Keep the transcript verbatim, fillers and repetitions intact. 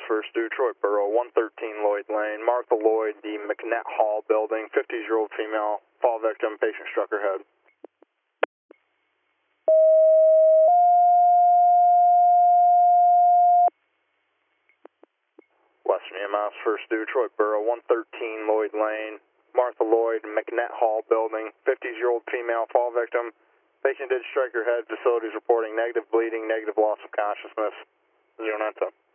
first Detroit Borough, one thirteen Lloyd Lane. Martha Lloyd, the McNett Hall building, fifty-year-old female, fall victim, patient struck her head. Western E M S, first Detroit Borough, one thirteen Lloyd Lane. Martha Lloyd, McNett Hall building, fifty-year-old female, fall victim. Patient did strike her head. Facilities reporting negative bleeding, negative loss of consciousness. zero nine ten.